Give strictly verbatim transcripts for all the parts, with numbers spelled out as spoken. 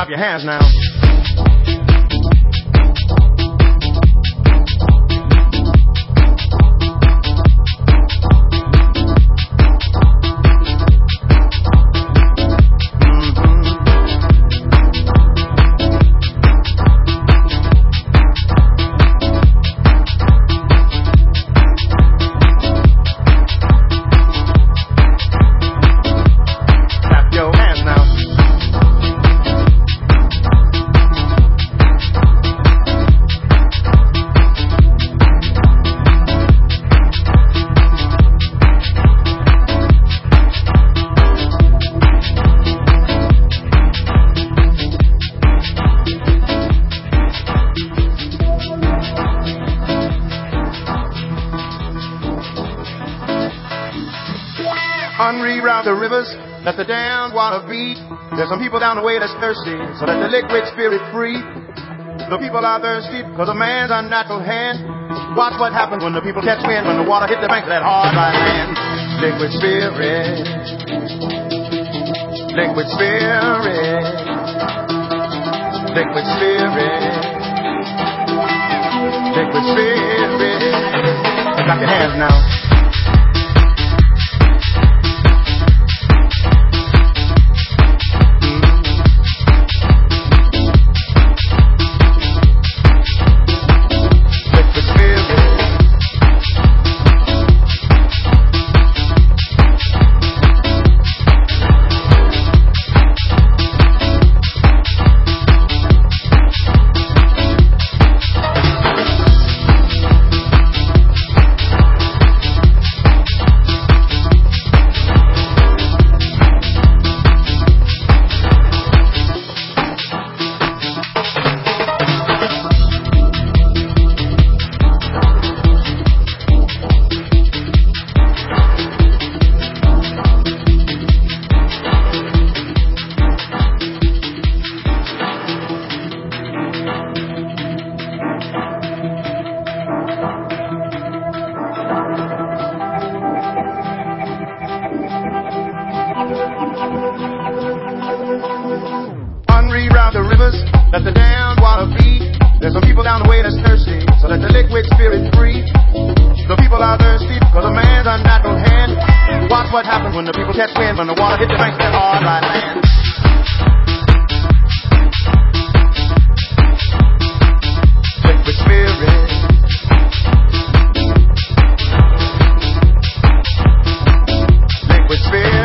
Clap your hands now. Unreroute the rivers that the damned water beat. There's some people down the way that's thirsty, so let the liquid spirit free. The people are thirsty because of man's unnatural hand. Watch what happens when the people catch wind, when the water hit the banks of that hard dry land. Liquid spirit, liquid spirit, liquid spirit, liquid spirit. Clap your hands now. Unreroute the rivers that the damned water beat. There's some people down the way that's thirsty, so let the liquid spirit free. The people are thirsty because of man's unnatural hand. Watch what happens when the people catch wind, when the water hit the banks of that hard dry land. Liquid spirit, liquid spirit.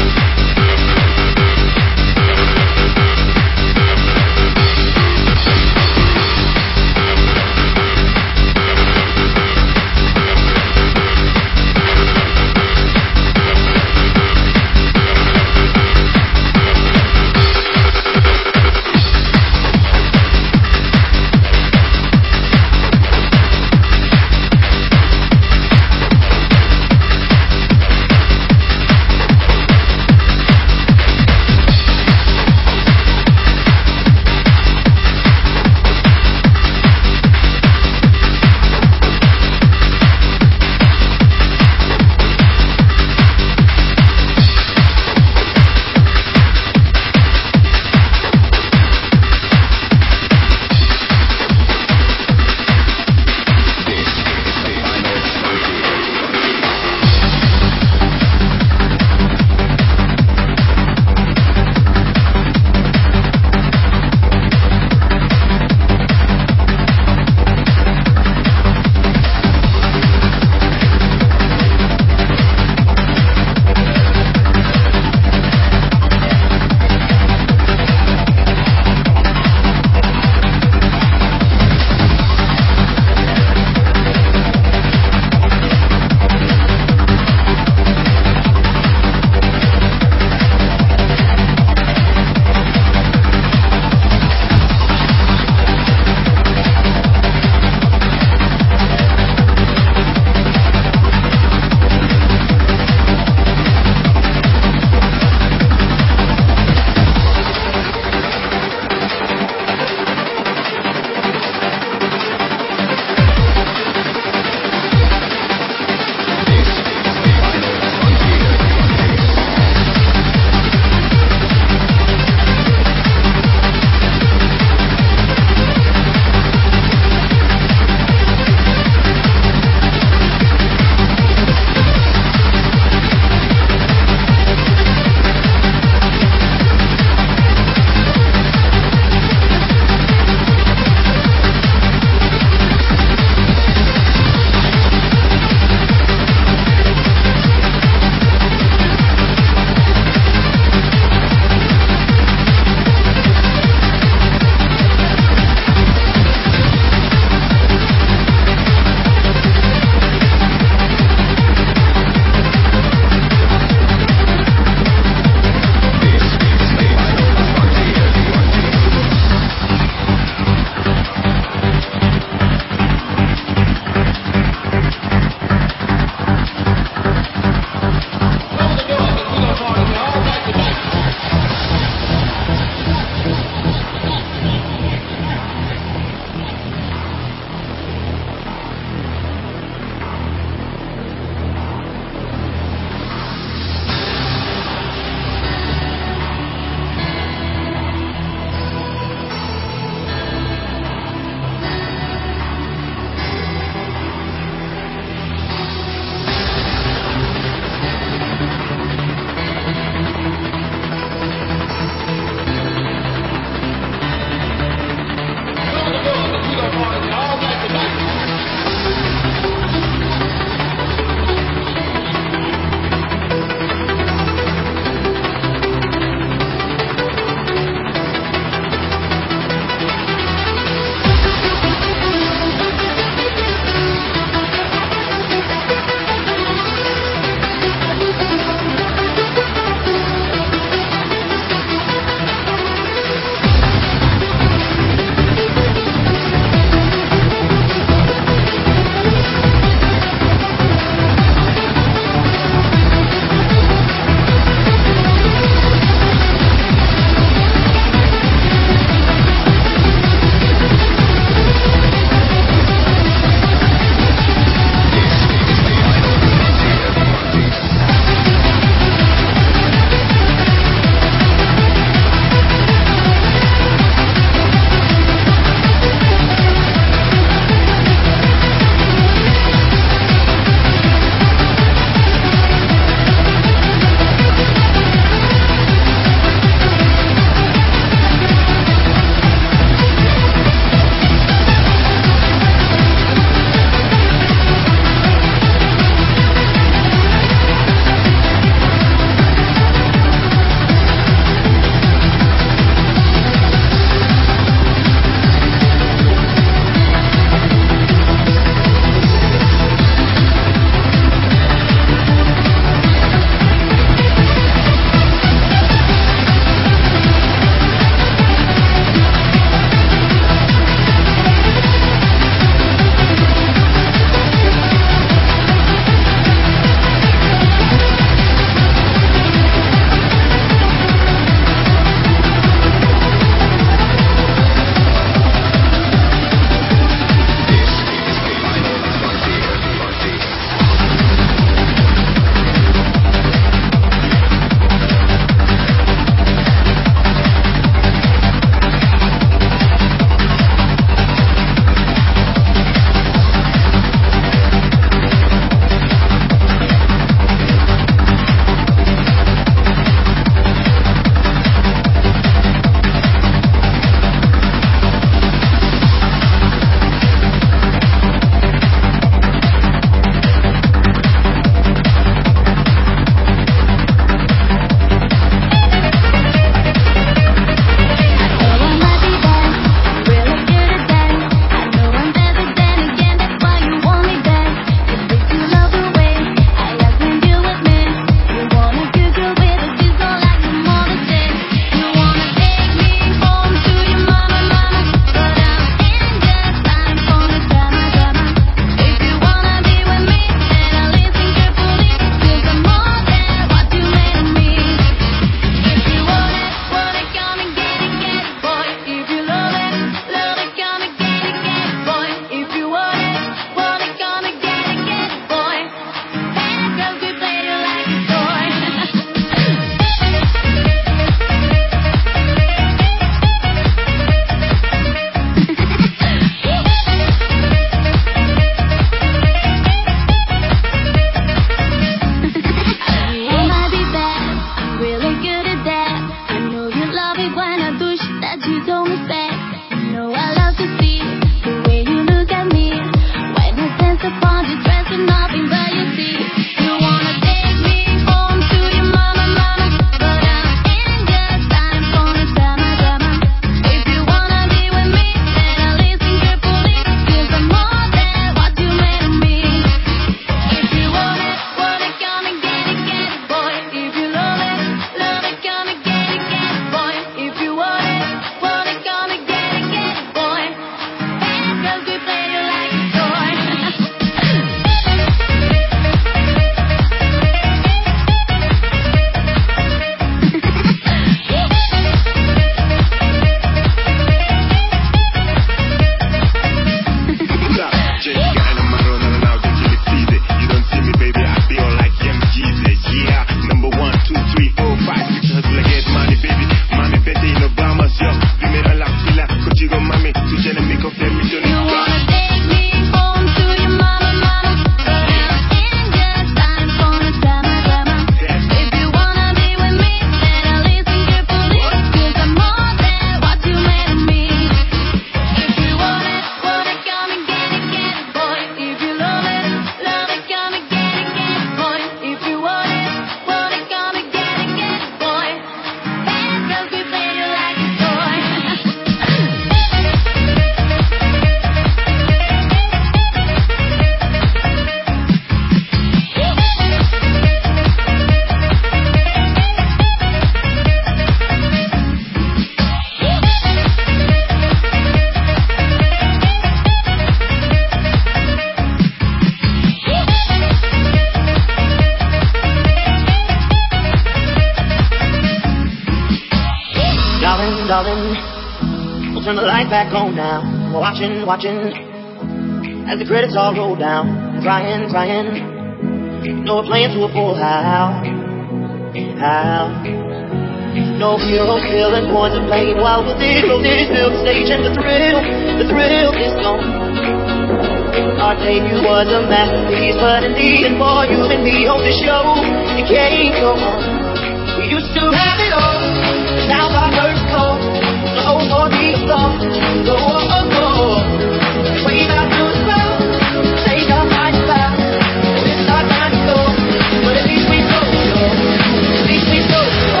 darling, we'll turn the light back on now. We're watching, watching, as the credits all roll down. Crying, crying, no, we're playing to a full house. How? No hero killing boys are playing while the zero did build the stage and the thrill, the thrill is gone. Our debut was a masterpiece, but in the end, for you and me on the show, it can't go on. We used to have it all, but now our first call, so hold for the thought, go, oh, oh, oh. Wave out to the crowd, take our lights back, it's our time to go, but at least we go, go, at least we go, go.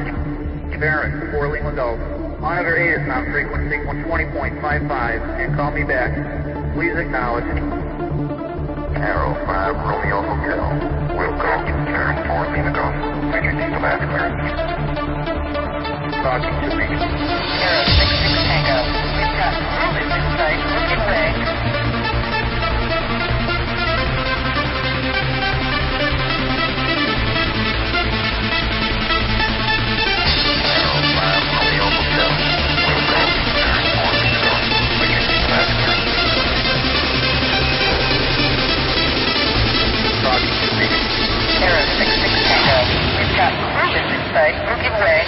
Barrett, four Lima Golf. Monitor eight is on frequency one twenty point five five and call me back. Please acknowledge. Arrow five Romeo Hotel. Will go. Turn four Lima Golf. Frequency to last clearance. Talking to me. Arrow six six Tango. We've got movement in sight. Looking away. Arrow six six Tango. We've got movement in sight. Looking away.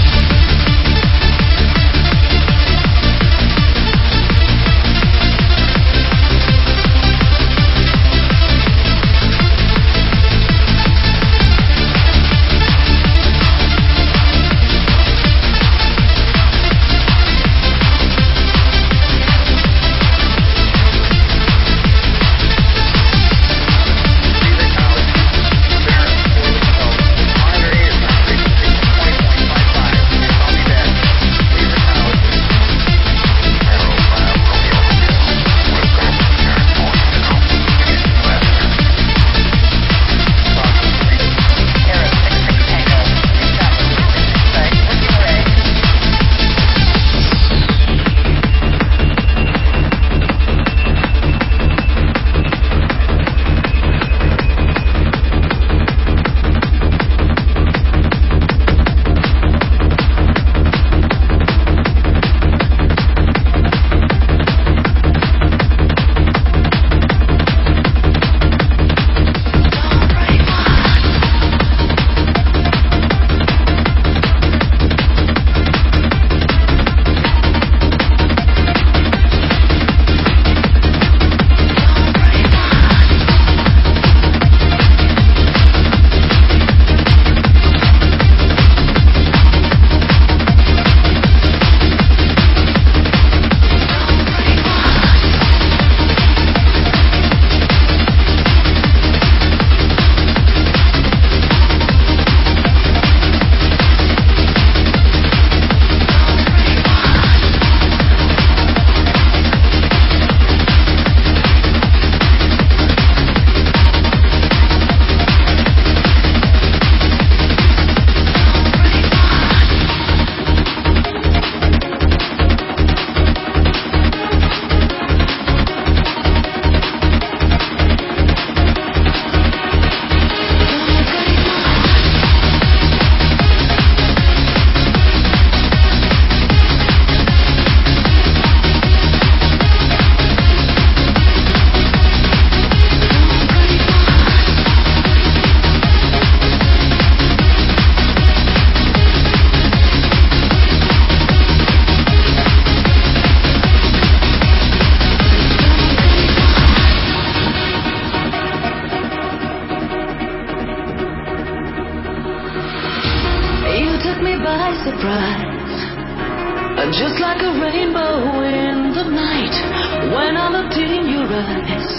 Just like a rainbow in the night, when I looked in your eyes,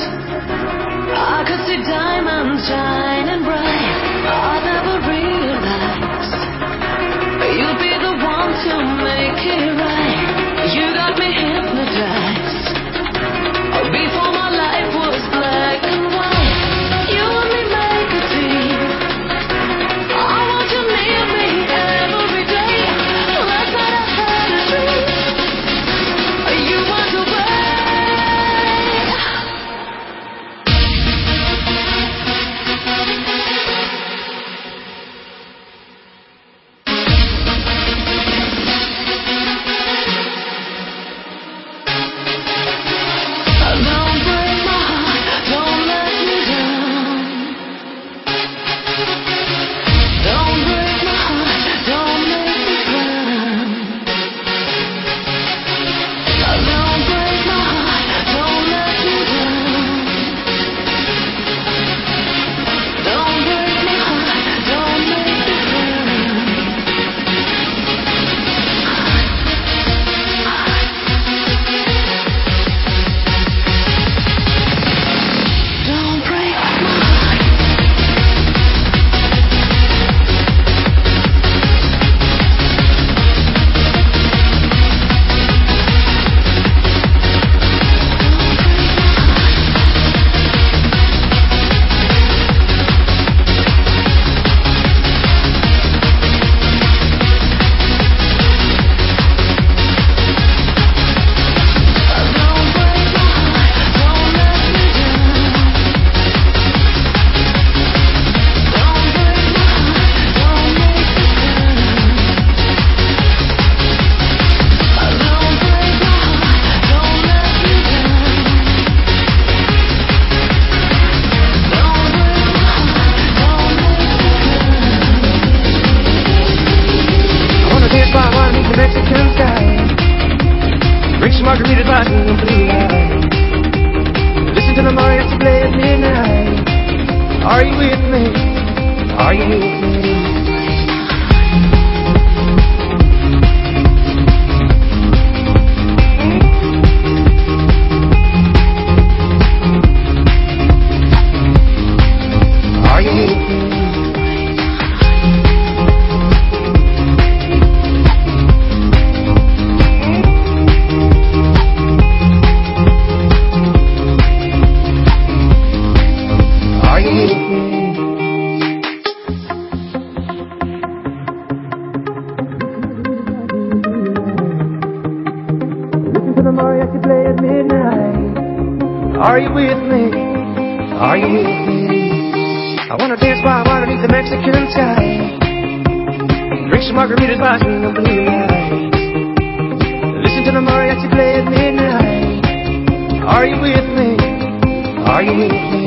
I could see diamonds shining bright. I never realized you'd be the one to make it right. You got me hypnotized before my life was black and white. You and me make a team. I want you near me every day. Last night I had a dream. You went away. Drink some margaritas by the blue light. Listen to the mariachi play at midnight. Are you with me? Are you with me? Are you with me? Are you with me? I wanna dance by underneath the Mexican sky. Drink some margaritas by the blue light. Listen to the mariachi play at midnight. Are you with me? Are you with me?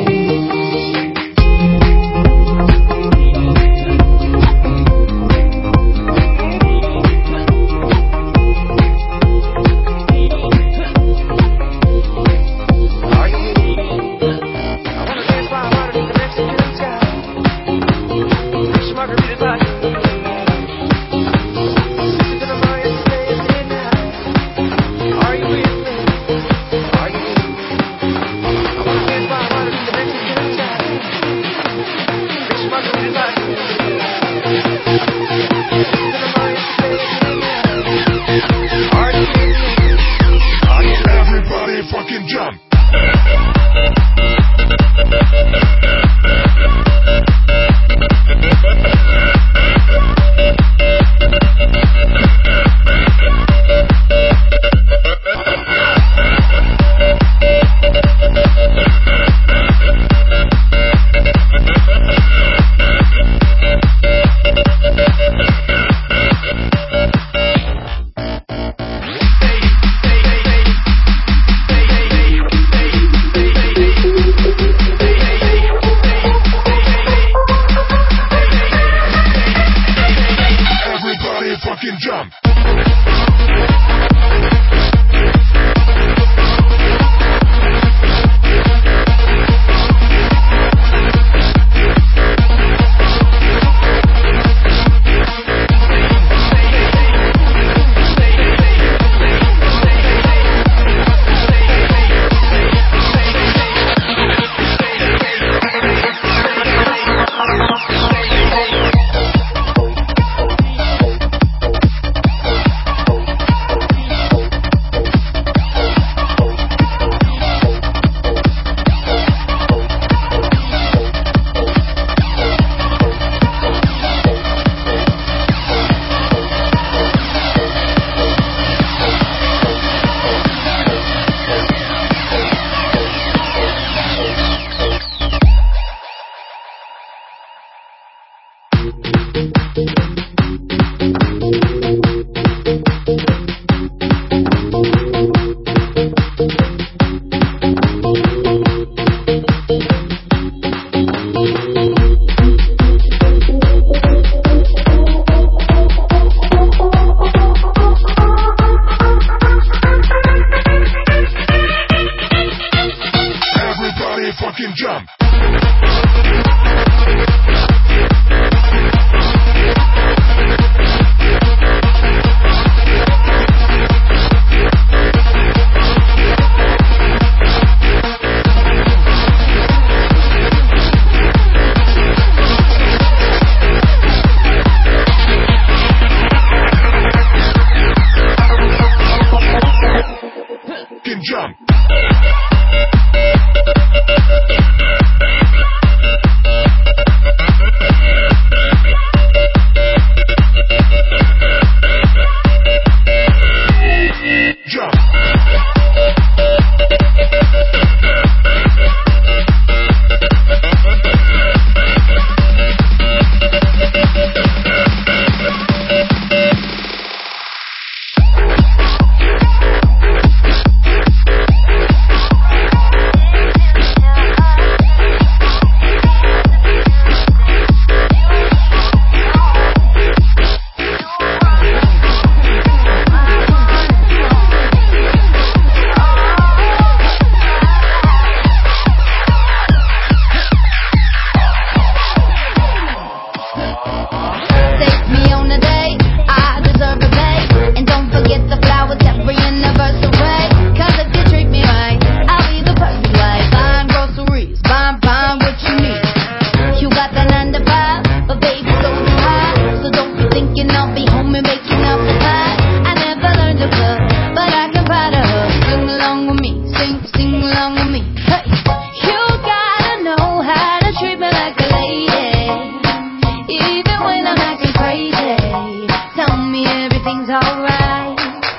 everything's alright.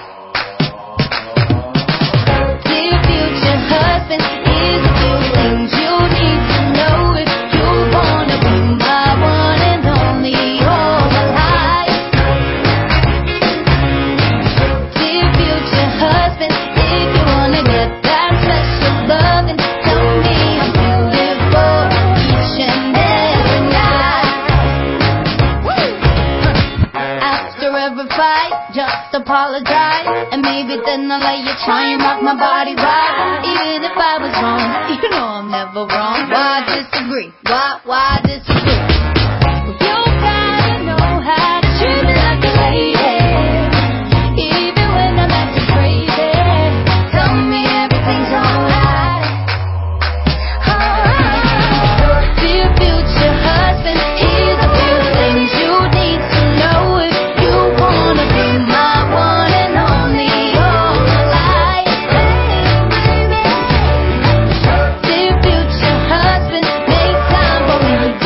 Dear future husband, here's a few things you need to know if you wanna be my one and only all my life. Dear future husband, if you wanna get that special loving, tell me I'm beautiful each and every night. After every fight, just apologize, and maybe then I'll let you try and rock my body right. Even if I was wrong, you know I'm never wrong. Why disagree? Why, why disagree? You gotta know how to treat me like a lady, even when I'm acting crazy. Tell me everything's alright. Alright. Dear future husband, here's a few things you need to know if you wanna be my one and only all my life. Dear future husband, make time for me.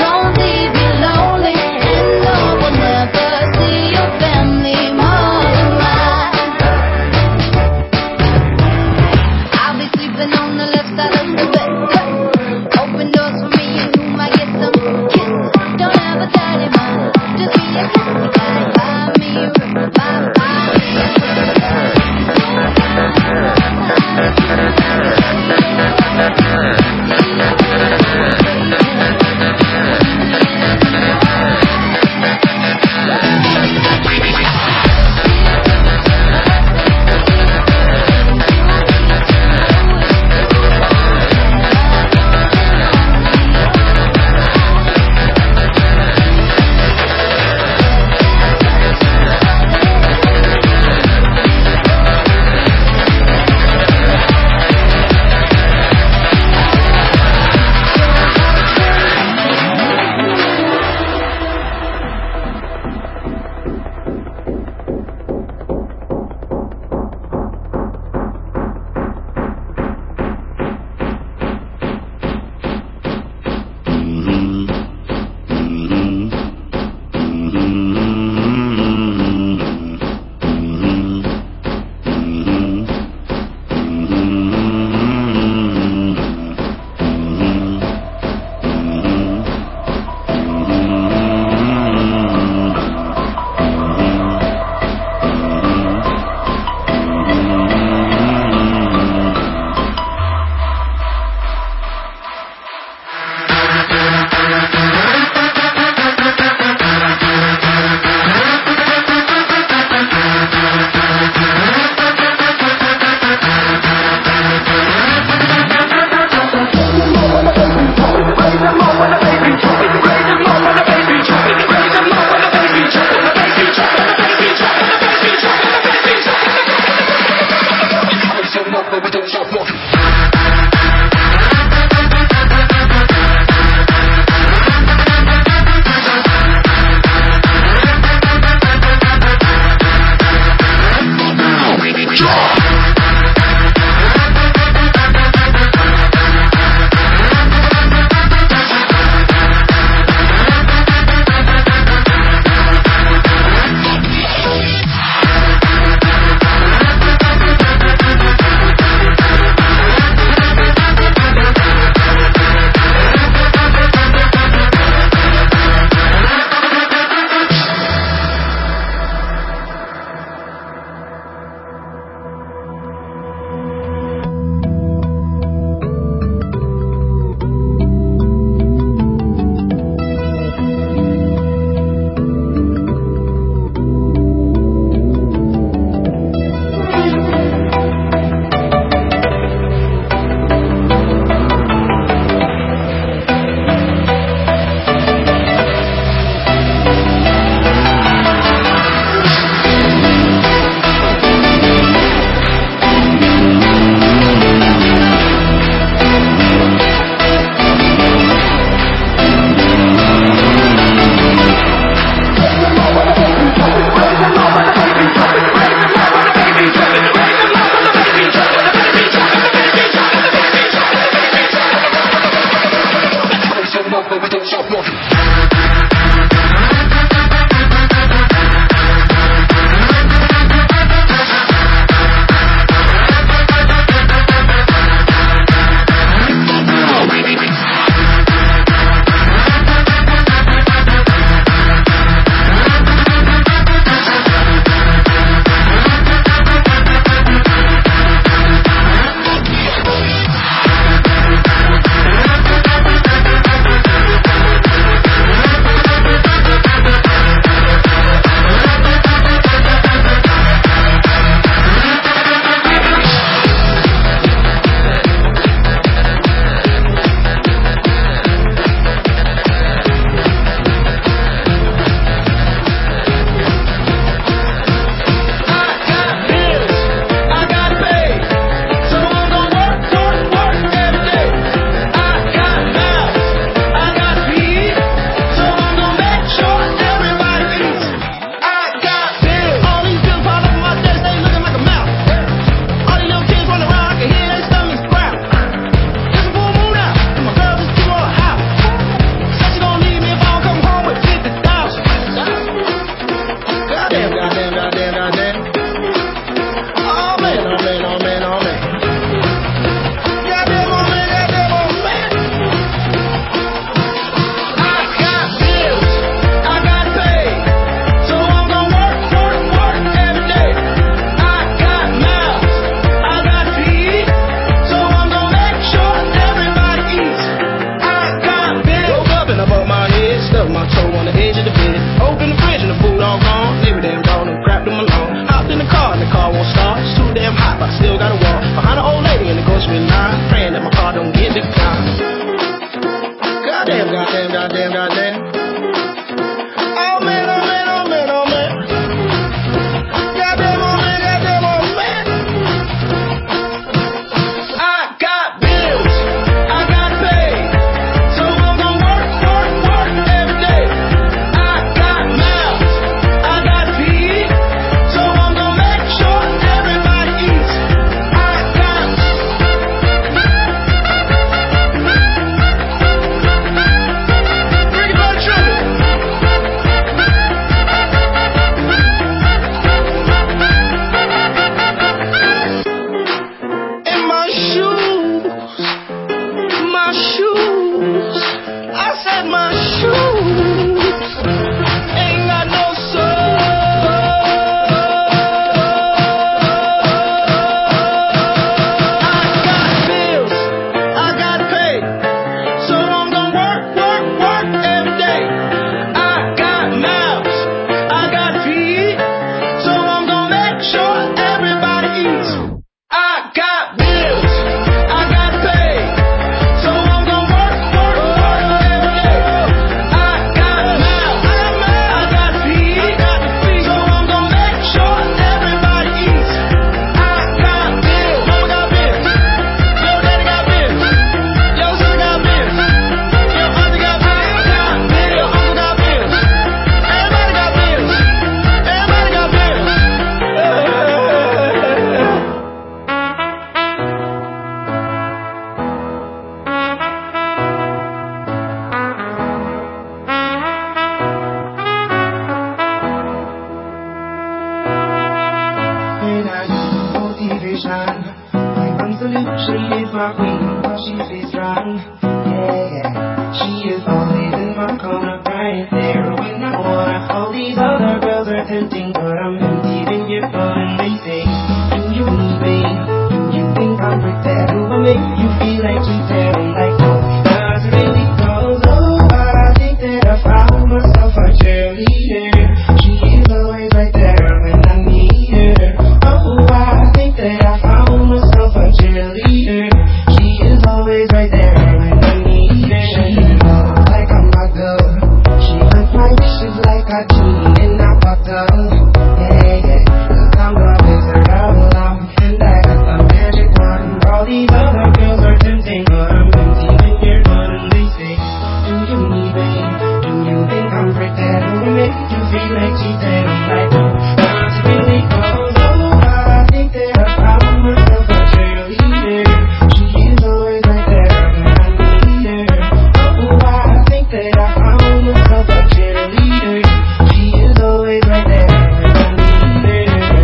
situation. My one solution is my queen, cause she stays strong. Yeah, yeah. She is always in my corner, right there when I wanna. All these other girls are tempting, but I'm empty when you're gone. And they say, do you need me? Do you think I'm with that? Do I make you feel like you said? I'm like, no, not really, cause oh, I think that I found myself a cheerleader. She is always right there when I need her. Oh, I think that I found myself a cheerleader. She is always right there when I need her. She knows like I'm a girl. She grants my wishes like a genie in a bottle. Yeah, yeah, cause I'm the wizard of love, and I got the magic wand. All these other girls are tempting, but I'm empty when you're gone. And they say, do you need me? Do you think I'm pretend? Do I make you feel like cheating? I'm like, no, not really, cause oh, I think that I found myself a cheerleader. She is always right there when I need her. Oh, I think that I found myself a cheerleader. She is always right there when I need her.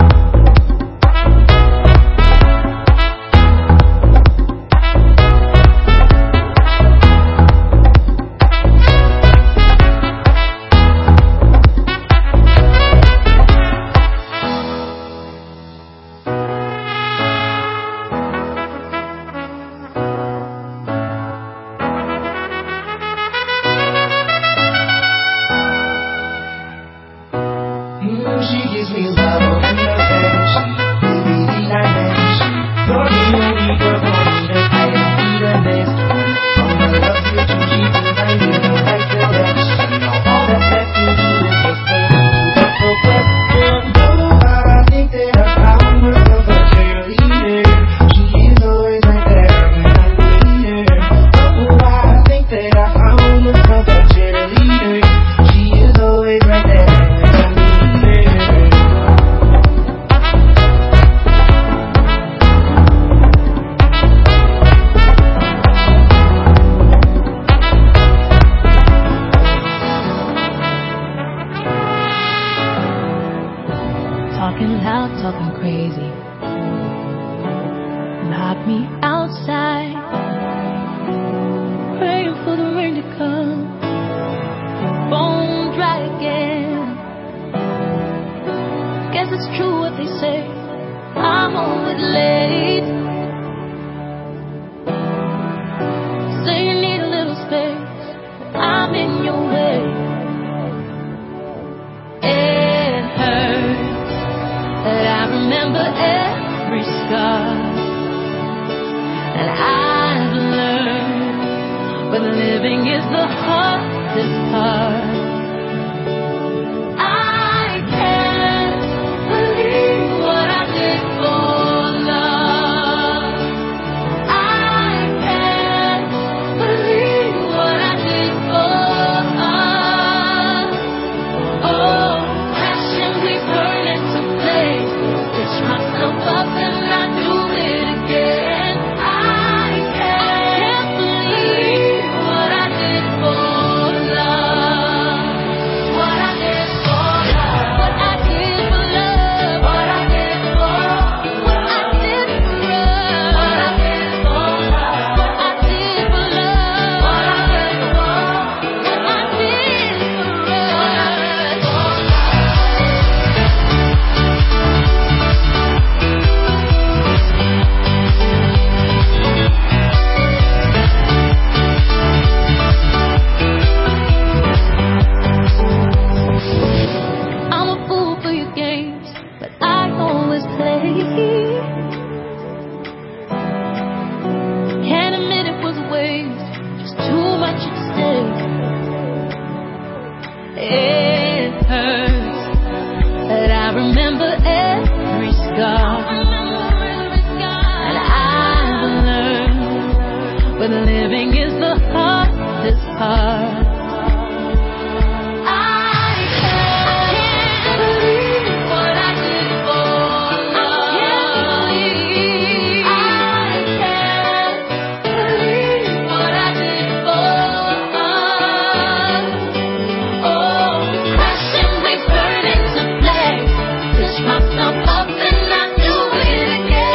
Mm, she gives me love and attention. Baby, the dimension. You're the only girl for me to I don't need a next one. Oh, I love you too deep and I need the right direction. Now all that's left to do is just go to the question. Oh, I think that I found myself a cheerleader. She is always right there when I need her. Oh, I think that I found myself a cheerleader. She is always right there when I need her. Talking loud, talking crazy. Knock me outside. Praying for the rain to come. Bone dry again. Guess it's true what they say. I'm always late. Say you need a little space. I'm in your way. It hurts. That I remember every scar. And I've learned when living is the hardest part. I can't believe what I did for love. I can't believe what I did for us. Oh, passion we burn into blaze. Ditch myself up and I do it again. I can't believe what I did for love. What I did for love. What I did for love. What I did for love. What I did for love. What I did for love. What I did for love. What I did for love. What I did for I'm a fool for your games, but I always play. Can't admit it was a waste, just too much at stake. It hurts that I remember every scar. And I've learned when living is the hardest part. I can't believe what I did for love. I can't believe what I did for us. Oh, passion we burn into blaze. Push myself up and I do it again.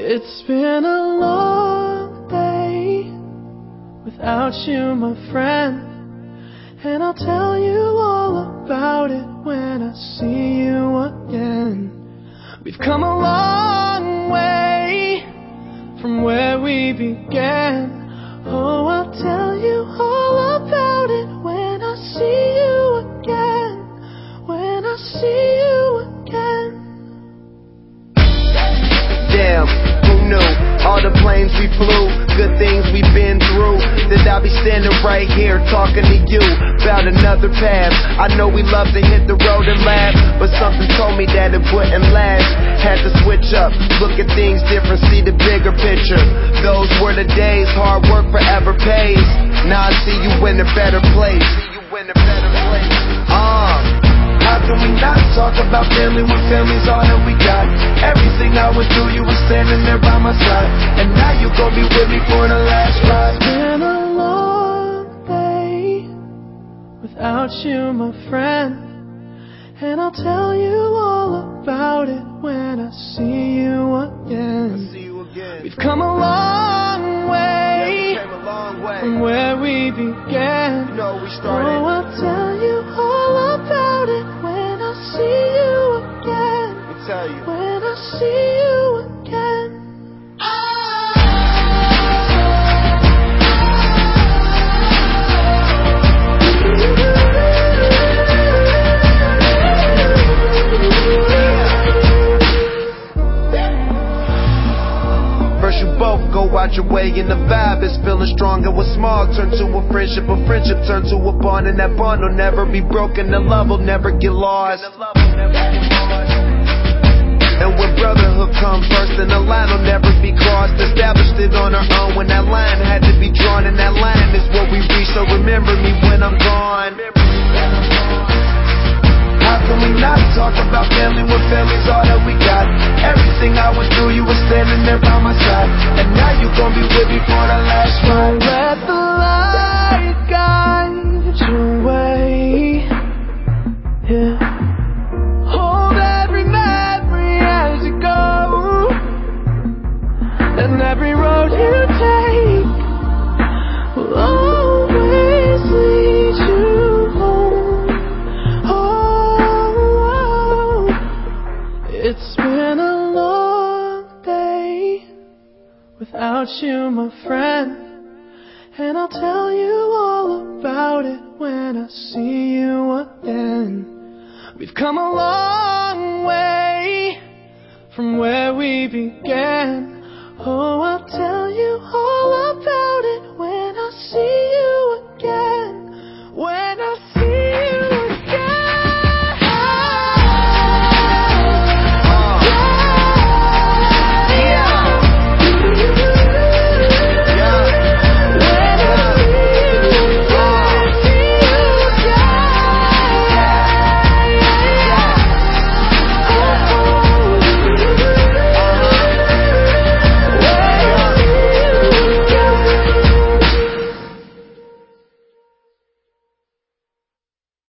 It's been a long day without you, my friend, and I'll tell you all about it when I see you again. We've come a long way from where we began. Oh, I'll tell you all about it when I see you again. When I see you again. Damn, who knew? All the planes we flew, good things we've been through. That I'll be standing right here talking to you about another path. I know we love to hit the road and laugh, but something told me that it wouldn't last. Had to switch up, look at things different, see the bigger picture. Those were the days, hard work forever pays. Now I see you in a better place. See you in a better place. Ah. Uh. How can we not talk about family when family's all that we got? Everything I went through, you were standing there by my side, and now you gon' be with me for the last ride. It's been a long day without you, my friend, and I'll tell you all about it when I see you again. I see you again. We've come a long way, yeah, we came a long way from where we began. You know we started. Oh, I'll tell you all about it when I see you again. Let me tell you. When I see you again. First you both go out your way and the vibe is feeling stronger. What's small turn to a friendship, a friendship turn to a bond, and that bond will never be broken, the love will never get lost. And when brotherhood comes first, then the line will never be crossed. Established it on our own when that line had to be drawn, and that line is what we reach, so remember me when I'm gone. How can we not talk about family when family's all that we got? Everything I went through, you were standing there by my side, and now you gon' be with me for the last ride. Let the light guide your way. Yeah. Hold every memory as you go, and every road you take will always lead you home. Oh, it's been a long day without you, my friend, and I'll tell you all about it when I see you again. We've come a long way from where we began. Oh, I'll tell you all about it.